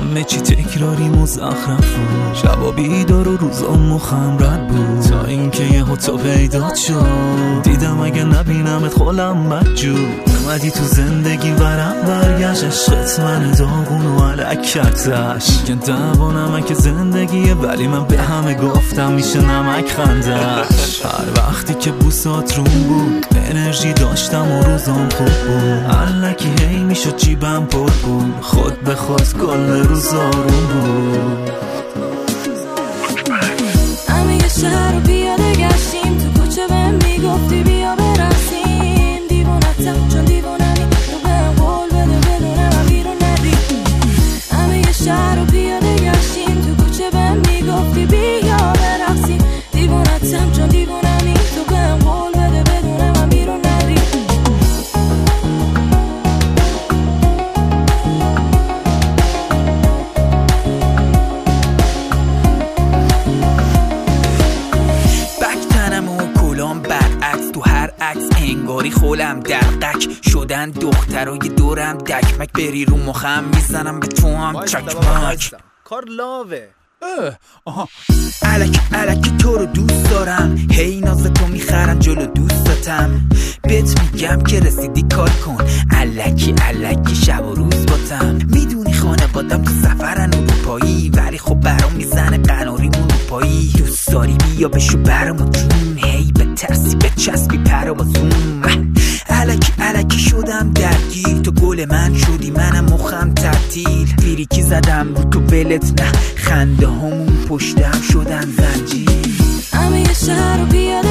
همه چی تکراری مزخرف بود، شبا بیدار و روزا مخم رد بود، تا اینکه یهو تو پیدات شد. دیدم اگه نبینمت خولم بدجور، اومدی تو زندگی ورم برگشت. عشقت من داغون و علک کردش، میگن دعوا نمک زندگیه، ولی من به همه گفتم میشه نمک خندش. هر وقتی که بوسات روم بود انرژی داشتم و روزام خوب بود، علکی هی میشد جیبم پر بود، خود به خود کل روزا روم بود. همه یه شهر رو پیاده گشتیم، تو کوچه بهم میگفتی بیا برقصیم. دیوونتم چون دیوونمی، تو بهم قول بده بدون من بیرون ندی. همه یه شهر رو پیاده گشتیم، تو کوچه بهم میگفتی بیا برقصیم. دیوونتم چون دیوونمی، تو بهم قول بده بدون من بیرون ندی. برعکس تو هر عکس انگاری خولم درقک شدن، دخترای دورم دکمک، بری رو مخم میزنم به تو هم چکمک. کار لاوه. الکی تو رو دوست دارم، هی ناز تو میخرم جلو دوستاتم، بهت میگم که رسیدی کار کن، الکی شب و روز باتم. میدونی خانوادم تو سفرن اروپایی، ولی خب برام میزنه قناریمون رو پایی. دوست داری بیا بشو برامو جون، هی به ترسی به چسبی پرامو زوم. الکی شدم درگیر، تو گل من شدی منم مخم تعطیل. فریکی زدم رو تو بلت نه، خنده همون پشتم شدن زنجیر. همه یه شهر رو پیاده